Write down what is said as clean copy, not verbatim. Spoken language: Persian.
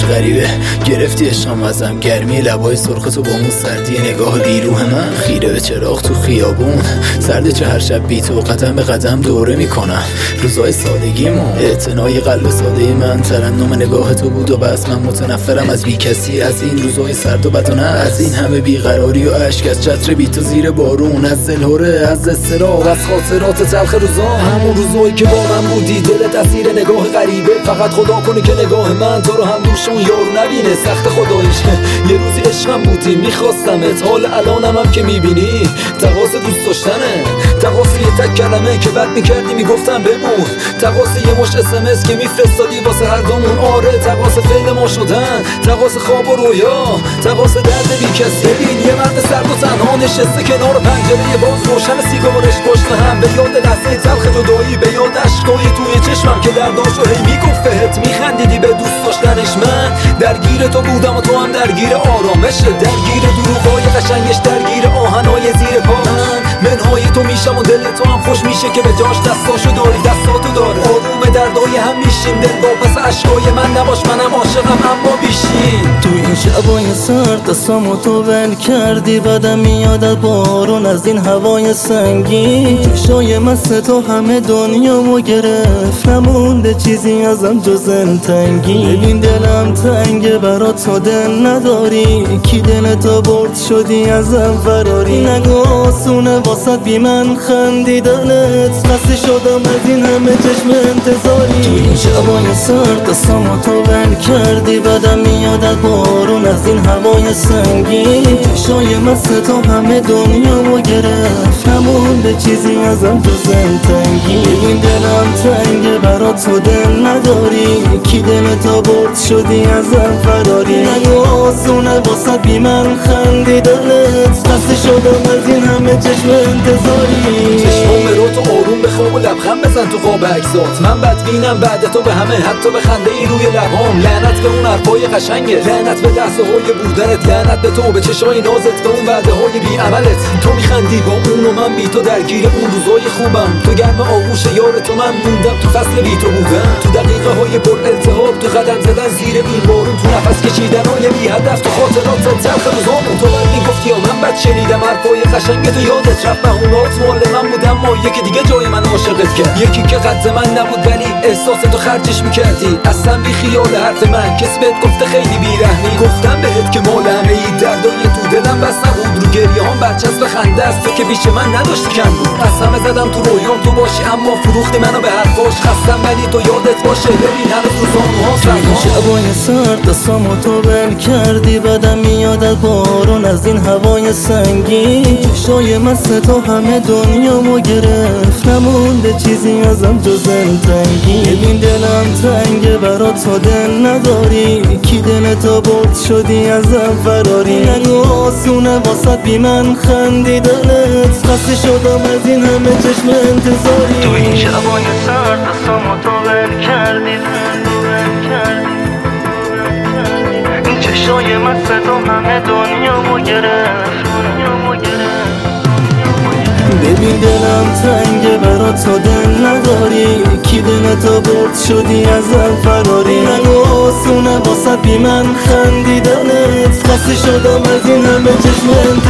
چه غریبه گرفتی عشقم ازم، گرمی لبای سرخ تو با اون سردی نگاه بیروح من، خیره به چراغ تو خیابون سرده چه هر شب بی تو قدم به قدم دوره میکنم روزای سادگیمون، اعتنای قلب ساده من ترنم نگاه تو بود و بس. من متنفرم از بی کسی، از این روزای سرد و بدانه، از این همه بیقراری و اشک، از چتر بی تو زیر بارون، از زلهوره، از استراب، از خاطرات تلخ روزا، همون روزایی که با من بودی دلت اسیر نگاه غریبه. فقط خدا کنه که نگاه من تو رو هم دوشون یارو نبینه، سخت خداییش یه روزی عشقم بودی میخواستمت، حال الانم هم که میبینی تقاس دوست داشتنه، تقاس یه تک کلمه که بد میکردی میگفتم بمون، تقاس یه مش SMS که میفرستادی واسه هر دومون، آره تقاس فعل ما شدن، تقاس خواب و رویا، تقاس درد بی کسی. ببین یه مرد سرد و تنها نشسته کنار پنجره باز، روشن سیگارش پشت هم، به یاد لحظه تلخ جدایی، به یاد اشکای توی چشمم که درداشو هی میگفت بهت، میخندیدی به دوست داشتنش. من درگیر تو بودم و تو هم درگیر آرامشه، درگیر دروغای قشنگش، درگیر آهنای زیر پا. من منهای تو میشم و دل تو هم خوش میشه که به جاش دستاشو داری، دستاتو داره، آروم دردای هم میشیم، دل با پس اشکای من نباش، منم عاشقم اما بیشین. تو این شبای سرد دستامو تو ول کردی، بعدم میاد از بارون، از این هوای سنگین، چشای مست تو همه دنیامو گرفت، نمونده چیزی ازم جز تنگی. ببین دلم تنگه برا تو دل نداری، کی دلتو برد شدی ازم فراری، نگو آسونه واسد بی من خندیدنت، خسته شدم از این همه چشم انتظاری. تو این شبای سرد دستامو تو ول کردی، بعدم میاد از بارون، از این هوای سنگین، چشای مست تو همه دنیامو گرفت، نمونده چیزی ازم جز تنگی. ببین دلم تنگه برا تو دل نداری، کی دلتو برد شدی ازم فراری، نگو آسونه واسد بی من خندیدنت، خسته شدم از این همه چشم انتظاری. چشمام رو تو آروم بخواب و لبخند بزن تو قاب عکسات، من بدبینم بعد تو به همه، حتی به خنده ای روی لبام. لعنت به اون حرفای قشنگت، لعنت به لحظه های بودنت، لعنت به تو، به چشای نازت، به اون وعده های بی عملت. تو میخندی با اون و من بی تو درگیر اون روزای خوبم، تو گرم آغوش یار تو من موندم، تو فصل بی تو بودم، تو دقیقه های پر التهاب، تو قدم زدن زیر این بارون، تو نفس کشیدن های بی هدف، تو خاطرات تلخ روزامون. تو من میگفتی یا من بد شنیدم حرفای قشنگ تو، یادت رفت بهونات مال من بودم، ما یکی دیگه جای من عاشقت کرد، یکی که قد من نبود ولی احساس تو خرجش میکردی، اصلا بی خیال حرف من، کسی بهت گفته خیلی بیرحمی، گفتم بهت که مال همه ای دردای تو دلم بس نبود، رو گریه هم برچسب خنده است، تو که بیش من نداشتی کم بود، از همه زدم تو رویام تو باشی، اما فروختی منو به حرفاش، خستم ولی تو یادت باشه، ببین هنوز روزاموها سرما. شبای سرد دستامو تو ول کردی، بعدم میاد از بارون، از این هوای سنگین، چشای مست تو همه دنیامو گرفت، نمونده چیزی ازم جز تنگی. ببین دلم تنگه برا تو دل نداری، کی دلتو برد شدی ازم فراری، نگو آسونه واسد بی من خندیدنت، خسته شدم از این همه چشم انتظاری. تو این شبای سرد دستامو تو ول کردی، این چشای مست تو همه دنیامو گرفت. ببین دلم تنگه برا تو دل نداری، کی دلتو برد شدی ازم فراری، نگو آسونه واسد بی من خندیدنت، خسته شدم از این همه چشم